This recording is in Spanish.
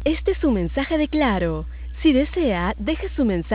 Este es su mensaje de Claro. Si desea, deje su mensaje